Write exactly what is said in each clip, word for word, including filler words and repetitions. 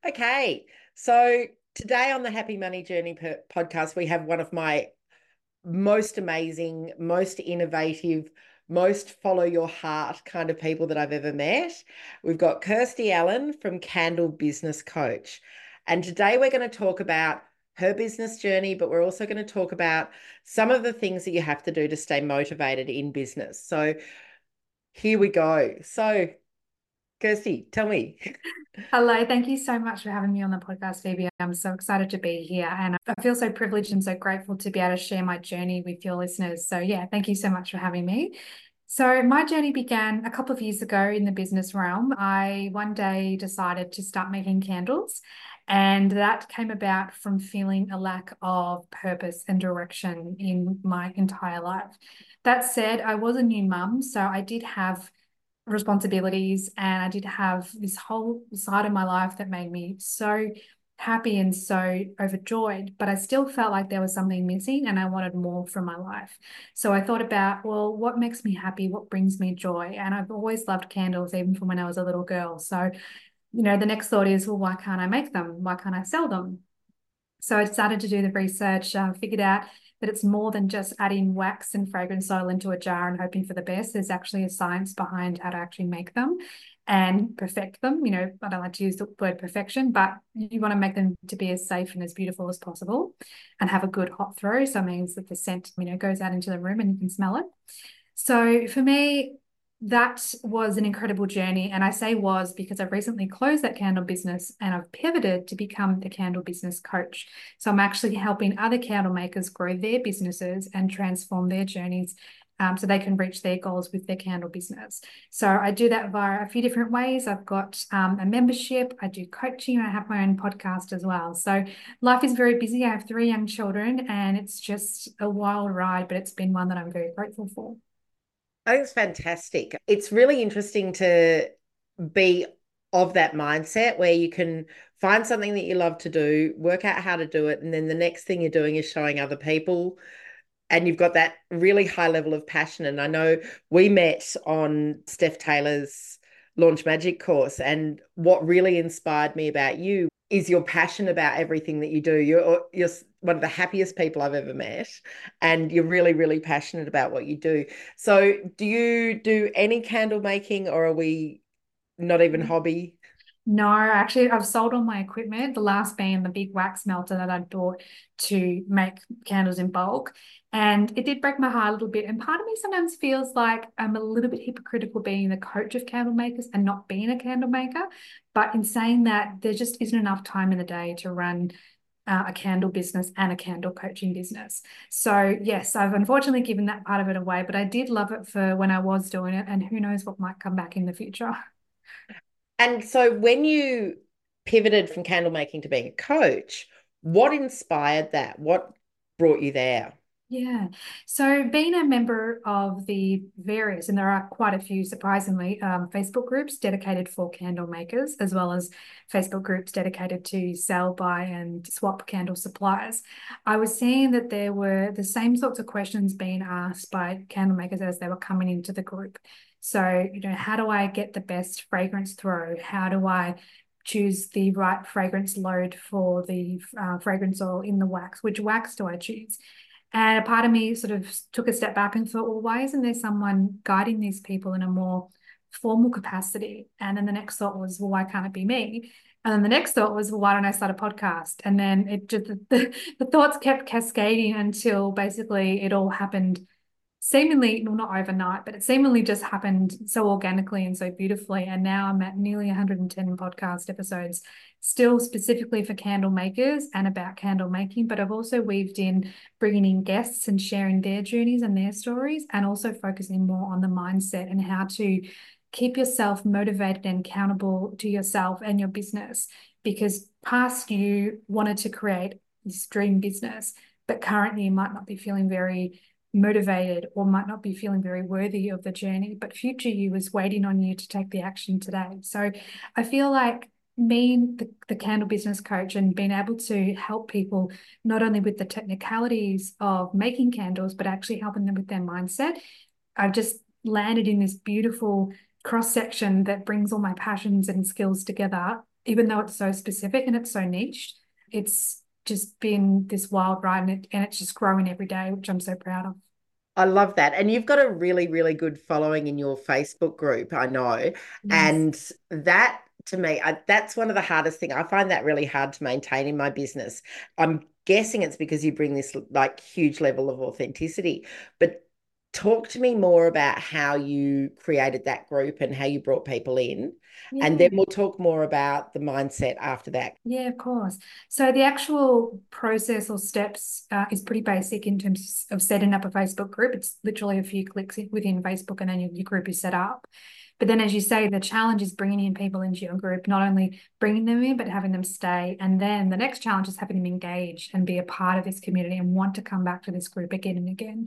Okay, so today on the Happy Money Journey per- podcast, we have one of my most amazing, most innovative, most follow your heart kind of people that I've ever met. We've got Kirsty Allen from Candle Business Coach. And today we're going to talk about her business journey, but we're also going to talk about some of the things that you have to do to stay motivated in business. So here we go. So, Kirsty, tell me. Hello, thank you so much for having me on the podcast, Phoebe. I'm so excited to be here and I feel so privileged and so grateful to be able to share my journey with your listeners. So, yeah, thank you so much for having me. So, my journey began a couple of years ago in the business realm. I one day decided to start making candles, and that came about from feeling a lack of purpose and direction in my entire life. That said, I was a new mum, so I did have responsibilities and I did have this whole side of my life that made me so happy and so overjoyed, but I still felt like there was something missing and I wanted more from my life. So I thought about, well, what makes me happy? What brings me joy? And I've always loved candles, even from when I was a little girl. So, you know, the next thought is, well, why can't I make them? Why can't I sell them? So I started to do the research, uh, figured out that it's more than just adding wax and fragrance oil into a jar and hoping for the best. There's actually a science behind how to actually make them and perfect them. You know, I don't like to use the word perfection, but you want to make them to be as safe and as beautiful as possible and have a good hot throw. So it means that the scent, you know, goes out into the room and you can smell it. So for me, that was an incredible journey. And I say was because I've recently closed that candle business and I've pivoted to become the candle business coach. So I'm actually helping other candle makers grow their businesses and transform their journeys um, so they can reach their goals with their candle business. So I do that via a few different ways. I've got um, a membership, I do coaching, I have my own podcast as well. So life is very busy. I have three young children and it's just a wild ride, but it's been one that I'm very grateful for. I think it's fantastic. It's really interesting to be of that mindset where you can find something that you love to do, work out how to do it, and then the next thing you're doing is showing other people. And you've got that really high level of passion. And I know we met on Steph Taylor's Launch Magic course. And what really inspired me about you is your passion about everything that you do. You're, you're one of the happiest people I've ever met. And you're really, really passionate about what you do. So, do you do any candle making or are we not even hobby? No, actually, I've sold all my equipment, the last being the big wax melter that I bought to make candles in bulk. And it did break my heart a little bit. And part of me sometimes feels like I'm a little bit hypocritical being the coach of candle makers and not being a candle maker. But in saying that, there just isn't enough time in the day to run uh, a candle business and a candle coaching business. So, yes, I've unfortunately given that part of it away, but I did love it for when I was doing it. And who knows what might come back in the future. And so, when you pivoted from candle making to being a coach, what inspired that? What brought you there? Yeah. So being a member of the various, and there are quite a few, surprisingly, um, Facebook groups dedicated for candle makers, as well as Facebook groups dedicated to sell, buy, and swap candle suppliers, I was seeing that there were the same sorts of questions being asked by candle makers as they were coming into the group. So, you know, how do I get the best fragrance throw? How do I choose the right fragrance load for the uh, fragrance oil in the wax? Which wax do I choose? And a part of me sort of took a step back and thought, well, why isn't there someone guiding these people in a more formal capacity? And then the next thought was, well, why can't it be me? And then the next thought was, well, why don't I start a podcast? And then it just the, the thoughts kept cascading until basically it all happened seemingly, well, not overnight, but it seemingly just happened so organically and so beautifully. And now I'm at nearly one hundred ten podcast episodes, still specifically for candle makers and about candle making. But I've also weaved in bringing in guests and sharing their journeys and their stories, and also focusing more on the mindset and how to keep yourself motivated and accountable to yourself and your business. Because past you wanted to create this dream business, but currently you might not be feeling very motivated or might not be feeling very worthy of the journey, but future you is waiting on you to take the action today. So I feel like being the, the candle business coach and being able to help people not only with the technicalities of making candles, but actually helping them with their mindset, I've just landed in this beautiful cross section that brings all my passions and skills together even though it's so specific and it's so niche, it's just been this wild ride, and, it, and it's just growing every day, which I'm so proud of. I love that. And you've got a really, really good following in your Facebook group, I know. Yes. And that to me, I, that's one of the hardest thing. I find that really hard to maintain in my business. I'm guessing it's because you bring this like huge level of authenticity. But talk to me more about how you created that group and how you brought people in. And then Yeah. we'll talk more about the mindset after that. Yeah, of course. So the actual process or steps uh, is pretty basic in terms of setting up a Facebook group. It's literally a few clicks within Facebook, and then your, your group is set up. But then, as you say, the challenge is bringing in people into your group, not only bringing them in, but having them stay. And then the next challenge is having them engage and be a part of this community and want to come back to this group again and again.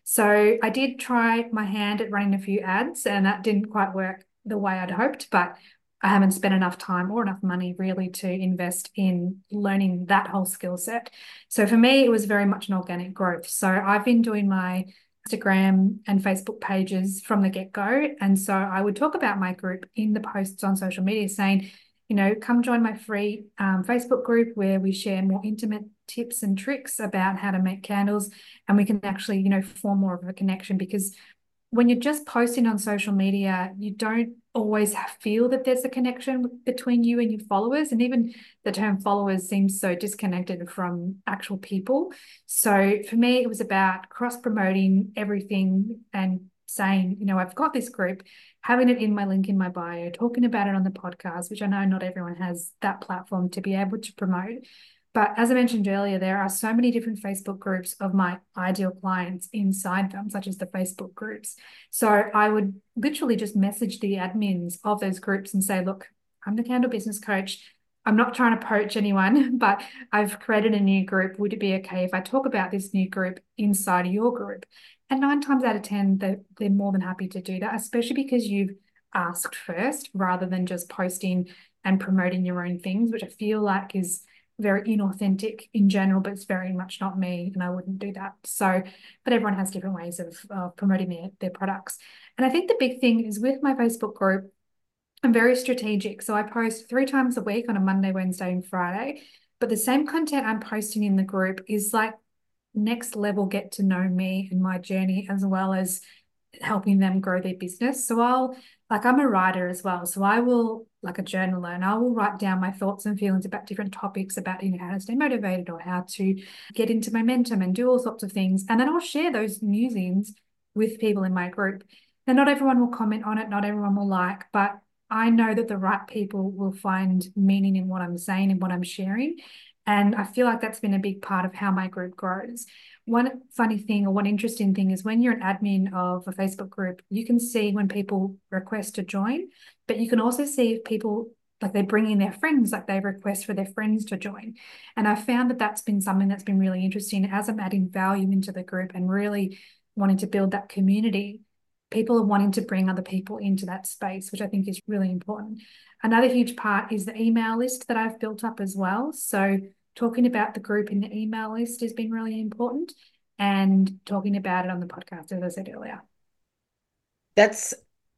So I did try my hand at running a few ads, and that didn't quite work the way I'd hoped, but I haven't spent enough time or enough money really to invest in learning that whole skill set. So for me, it was very much an organic growth. So I've been doing my Instagram and Facebook pages from the get-go. And so I would talk about my group in the posts on social media saying, you know, come join my free um, Facebook group where we share more intimate tips and tricks about how to make candles. And we can actually, you know, form more of a connection, because when you're just posting on social media, you don't always feel that there's a connection between you and your followers. And even the term followers seems so disconnected from actual people. So for me, it was about cross-promoting everything and saying, you know, I've got this group, having it in my link in my bio, talking about it on the podcast, which I know not everyone has that platform to be able to promote. But as I mentioned earlier, there are so many different Facebook groups of my ideal clients inside them, such as the Facebook groups. So I would literally just message the admins of those groups and say, look, I'm the Candle Business Coach. I'm not trying to poach anyone, but I've created a new group. Would it be okay if I talk about this new group inside your group? And nine times out of ten, they're, they're more than happy to do that, especially because you've asked first rather than just posting and promoting your own things, which I feel like is very inauthentic in general, but it's very much not me, and I wouldn't do that. So, but everyone has different ways of uh, promoting their, their products. And I think the big thing is with my Facebook group, I'm very strategic. So I post three times a week on a Monday, Wednesday, and Friday. But the same content I'm posting in the group is like next level get to know me and my journey, as well as helping them grow their business. So I'll, like, I'm a writer as well. So I will, like a journaler, and I will write down my thoughts and feelings about different topics about, you know, how to stay motivated or how to get into momentum and do all sorts of things. And then I'll share those musings with people in my group. Now, not everyone will comment on it, not everyone will like, but I know that the right people will find meaning in what I'm saying and what I'm sharing. And I feel like that's been a big part of how my group grows. One funny thing or one interesting thing is when you're an admin of a Facebook group, you can see when people request to join, but you can also see if people, like, they bring in their friends, like they request for their friends to join. And I found that that's been something that's been really interesting as I'm adding value into the group and really wanting to build that community. People are wanting to bring other people into that space, which I think is really important. Another huge part is the email list that I've built up as well. So talking about the group in the email list has been really important, and talking about it on the podcast, as I said earlier. That's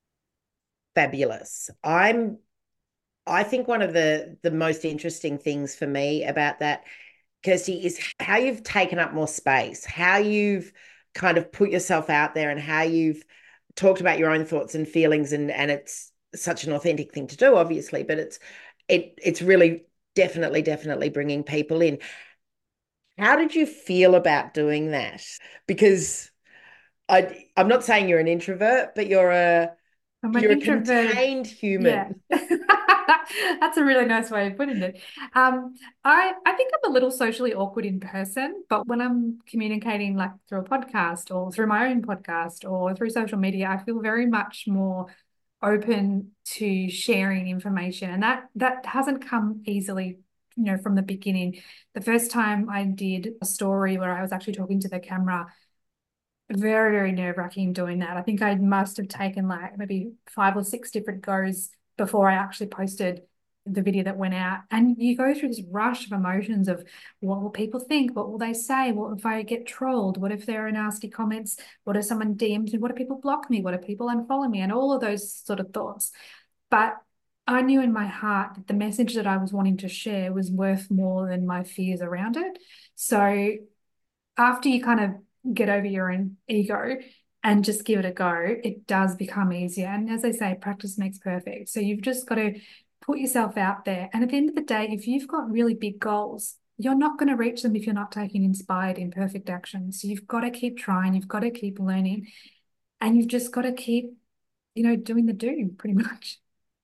fabulous. I'm I think one of the the most interesting things for me about that, Kirsty, is how you've taken up more space, how you've kind of put yourself out there and how you've talked about your own thoughts and feelings, and and it's such an authentic thing to do, obviously, but it's it it's really definitely definitely bringing people in. How did you feel about doing that? Because I I'm not saying you're an introvert, but you're a I'm an you're a introverted. contained Yeah. human. That's a really nice way of putting it. Um, I, I think I'm a little socially awkward in person, but when I'm communicating like through a podcast or through my own podcast or through social media, I feel very much more open to sharing information. And that that hasn't come easily, you know, from the beginning. The first time I did a story where I was actually talking to the camera, very, very nerve-wracking doing that. I think I must have taken like maybe five or six different goes before I actually posted the video that went out. And you go through this rush of emotions of what will people think? What will they say? What if I get trolled? What if there are nasty comments? What if someone D Ms me? What if people block me? What if people unfollow me? And all of those sort of thoughts. But I knew in my heart that the message that I was wanting to share was worth more than my fears around it. So after you kind of get over your own ego and just give it a go, it does become easier. And as they say, practice makes perfect. So you've just got to put yourself out there. And at the end of the day, if you've got really big goals, you're not going to reach them if you're not taking inspired, imperfect action. So you've got to keep trying, you've got to keep learning, and you've just got to keep, you know, doing the do pretty much.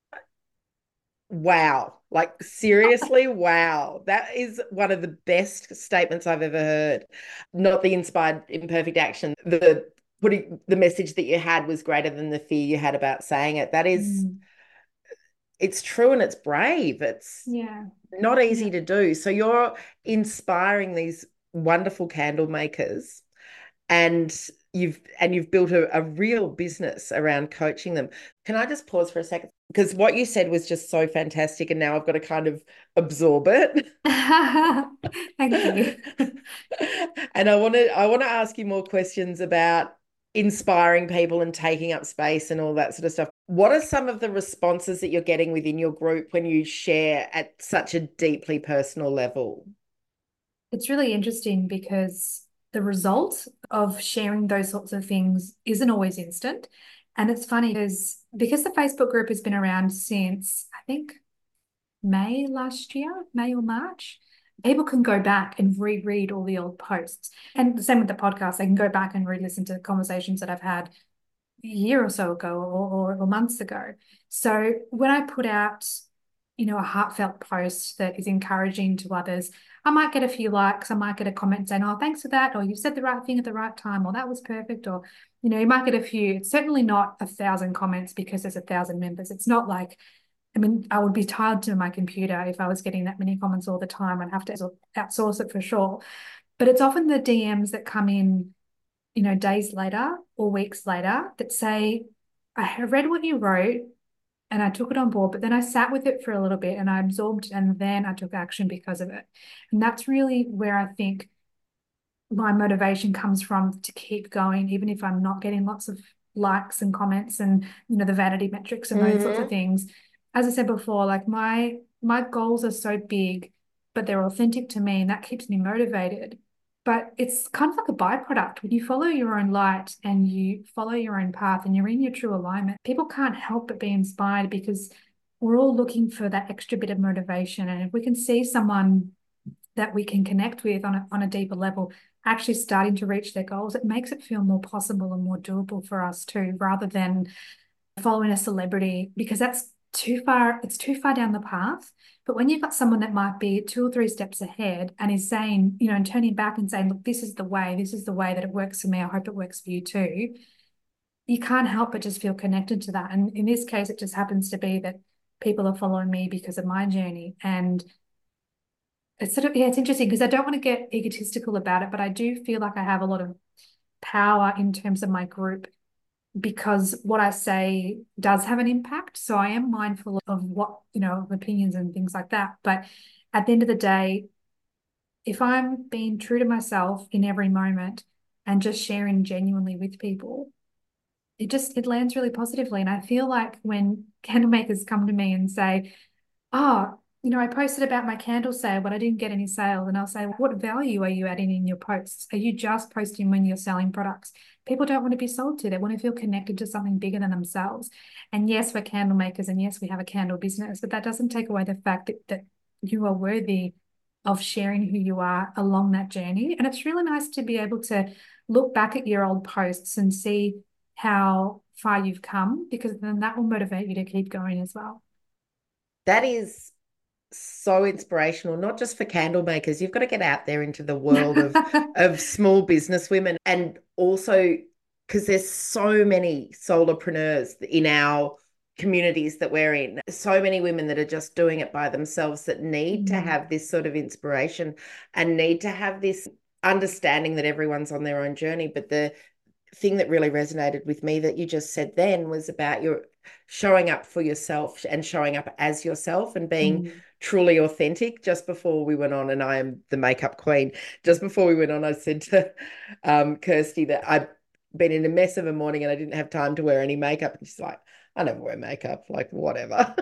Wow. Like seriously, wow. That is one of the best statements I've ever heard. Not the inspired imperfect action. The putting the message that you had was greater than the fear you had about saying it. That is, Mm, it's true and it's brave. It's yeah. not Yeah. easy to do. So you're inspiring these wonderful candle makers and you've and you've built a, a real business around coaching them. Can I just pause for a second? Because what you said was just so fantastic, and now I've got to kind of absorb it. Thank you. And I want to I want to ask you more questions about inspiring people and taking up space and all that sort of stuff. What are some of the responses that you're getting within your group when you share at such a deeply personal level? It's really interesting because the result of sharing those sorts of things isn't always instant. And it's funny because because the Facebook group has been around since I think May last year, May or March, people can go back and reread all the old posts. And the same with the podcast, they can go back and re-listen to the conversations that I've had a year or so ago or, or, or months ago. So when I put out, you know, a heartfelt post that is encouraging to others, I might get a few likes. I might get a comment saying, oh, thanks for that. Or you said the right thing at the right time. Or that was perfect. Or, you know, you might get a few. It's certainly not a thousand comments because there's a thousand members. It's not like, I mean, I would be tied to my computer if I was getting that many comments all the time. I'd have to outsource it for sure. But it's often the D Ms that come in, you know, days later or weeks later that say, I have read what you wrote and I took it on board, but then I sat with it for a little bit and I absorbed and then I took action because of it. And that's really where I think my motivation comes from to keep going, even if I'm not getting lots of likes and comments and, you know, the vanity metrics and those sorts of Mm-hmm. things. As I said before, like my my goals are so big, but they're authentic to me and that keeps me motivated. But it's kind of like a byproduct. When you follow your own light and you follow your own path and you're in your true alignment, people can't help but be inspired because we're all looking for that extra bit of motivation. And if we can see someone that we can connect with on a, on a deeper level, actually starting to reach their goals, it makes it feel more possible and more doable for us too, rather than following a celebrity, because that's too far, it's too far down the path. But when you've got someone that might be two or three steps ahead and is saying, you know, and turning back and saying, look, this is the way, this is the way that it works for me. I hope it works for you too. You can't help but just feel connected to that. And in this case, it just happens to be that people are following me because of my journey. And it's sort of, yeah, it's interesting because I don't want to get egotistical about it, but I do feel like I have a lot of power in terms of my group because what I say does have an impact. So I am mindful of what, you know, of opinions and things like that. But at the end of the day, if I'm being true to myself in every moment and just sharing genuinely with people, it just it lands really positively. And I feel like when candle makers come to me and say, oh, you know, I posted about my candle sale, but I didn't get any sales. And I'll say, what value are you adding in your posts? Are you just posting when you're selling products? People don't want to be sold to. They want to feel connected to something bigger than themselves. And yes, we're candle makers and yes, we have a candle business, but that doesn't take away the fact that, that you are worthy of sharing who you are along that journey. And it's really nice to be able to look back at your old posts and see how far you've come, because then that will motivate you to keep going as well. That is so inspirational, not just for candle makers. You've got to get out there into the world of of small business women, and also because there's so many solopreneurs in our communities that we're in, so many women that are just doing it by themselves that need to Mm. have this sort of inspiration and need to have this understanding that everyone's on their own journey. But the thing that really resonated with me that you just said then was about your showing up for yourself and showing up as yourself and being Mm. truly authentic. Just before we went on, and I am the makeup queen, just before we went on, I said to um, Kirsty that I've been in a mess of a morning and I didn't have time to wear any makeup. And she's like, I never wear makeup, like whatever.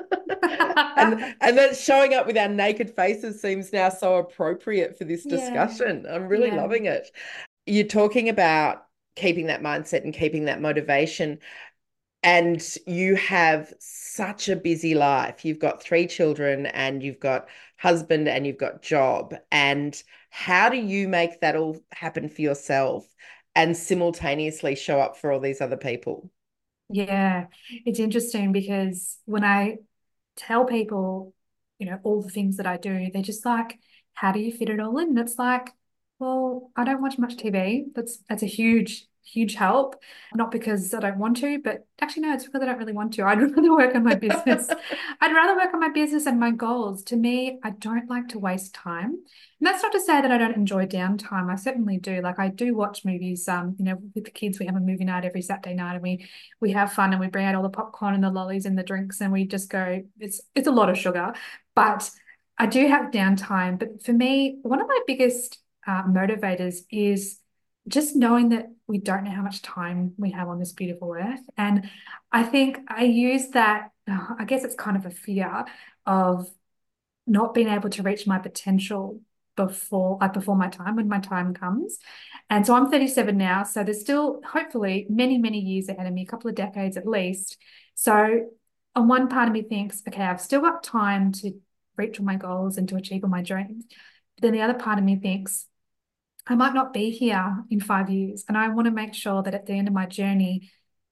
and and that showing up with our naked faces seems now so appropriate for this Yeah. discussion. I'm really Yeah. loving it. You're talking about keeping that mindset and keeping that motivation. And you have such a busy life. You've got three children and you've got husband and you've got job. And how do you make that all happen for yourself and simultaneously show up for all these other people? Yeah. It's interesting because when I tell people, you know, all the things that I do, they're just like, how do you fit it all in? And it's like, well, I don't watch much T V. That's that's a huge, huge help. Not because I don't want to, but actually, no, it's because I don't really want to. I'd rather work on my business. I'd rather work on my business and my goals. To me, I don't like to waste time. And that's not to say that I don't enjoy downtime. I certainly do. Like I do watch movies. Um, you know, with the kids, we have a movie night every Saturday night, and we we have fun and we bring out all the popcorn and the lollies and the drinks, and we just go. It's it's a lot of sugar, but I do have downtime. But for me, one of my biggest uh, motivators is just knowing that we don't know how much time we have on this beautiful earth. And I think I use that, uh, I guess it's kind of a fear of not being able to reach my potential before like before my time when my time comes. And so I'm thirty-seven now, so there's still hopefully many many years ahead of me, a couple of decades at least. So on one part of me thinks, okay, I've still got time to reach all my goals and to achieve all my dreams. But then the other part of me thinks I might not be here in five years, and I want to make sure that at the end of my journey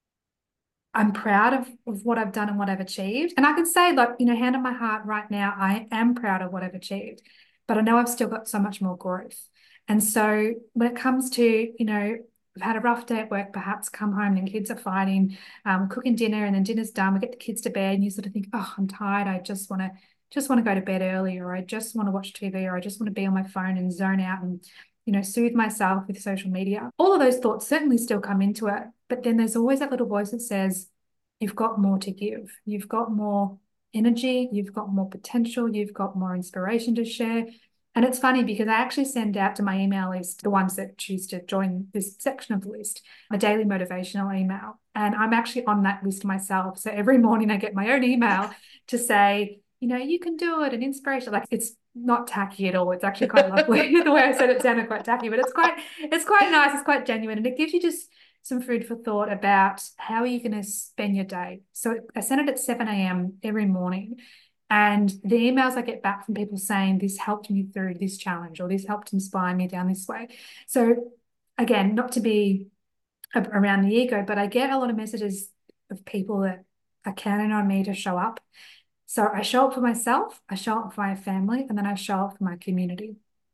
I'm proud of, of what I've done and what I've achieved. And I can say, like, you know, hand on my heart right now, I am proud of what I've achieved, but I know I've still got so much more growth. And so when it comes to, you know, we've had a rough day at work, perhaps come home and kids are fighting, um, cooking dinner and then dinner's done, we get the kids to bed and you sort of think, oh, I'm tired. I just want to just want to go to bed early, or I just want to watch T V, or I just want to be on my phone and zone out and, you know, soothe myself with social media. All of those thoughts certainly still come into it. But then there's always that little voice that says, you've got more to give. You've got more energy. You've got more potential. You've got more inspiration to share. And it's funny because I actually send out to my email list, the ones that choose to join this section of the list, a daily motivational email. And I'm actually on that list myself. So every morning I get my own email to say, you know, you can do it, and inspiration. Like it's not tacky at all. It's actually quite lovely. The way I said it sounded quite tacky, but it's quite, it's quite nice. It's quite genuine. And it gives you just some food for thought about how are you going to spend your day. So I send it at seven a m every morning. And the emails I get back from people saying this helped me through this challenge, or this helped inspire me down this way. So again, not to be around the ego, but I get a lot of messages of people that are counting on me to show up. So I show up for myself, I show up for my family, and then I show up for my community.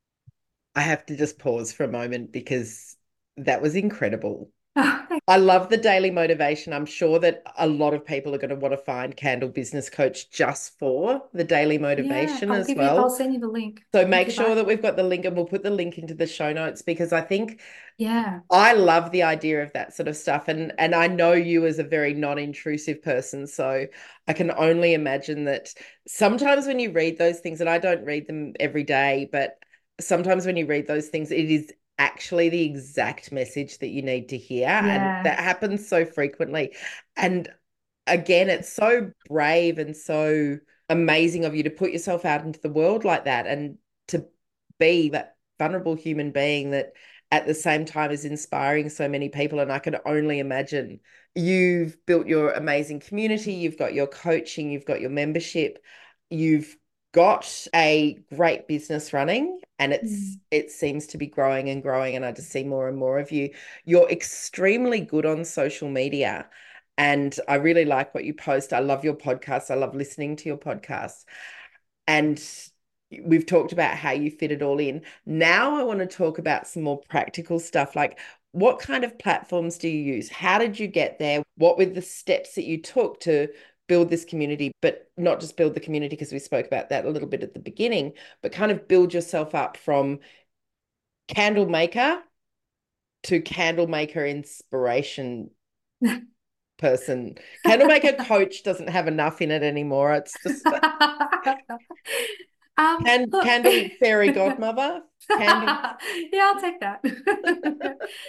I have to just pause for a moment because that was incredible. Oh, I love the daily motivation. I'm sure that a lot of people are going to want to find Candle Business Coach just for the daily yeah, motivation I'll as give you, I'll well. send you the link So if make you'd sure like. that we've got the link, and we'll put the link into the show notes, because I think Yeah. I love the idea of that sort of stuff. And and I know you as a very non-intrusive person. So I can only imagine that sometimes when you read those things, and I don't read them every day, but sometimes when you read those things, it is actually the exact message that you need to hear. And Yeah. that happens so frequently. And again, it's so brave and so amazing of you to put yourself out into the world like that, and to be that vulnerable human being that at the same time is inspiring so many people. And I can only imagine you've built your amazing community, you've got your coaching, you've got your membership, you've got a great business running, and it's Mm. it seems to be growing and growing, and I just see more and more of you. You're extremely good on social media, and I really like what you post. I love your podcast. I love listening to your podcast. And we've talked about how you fit it all in. Now I want to talk about some more practical stuff, like what kind of platforms do you use? How did you get there? What were the steps that you took to build this community, but not just build the community, because we spoke about that a little bit at the beginning, but kind of build yourself up from candle maker to candle maker inspiration person. Candle maker coach doesn't have enough in it anymore. It's just Um, can look. candle fairy godmother. Candle. Yeah, I'll take that.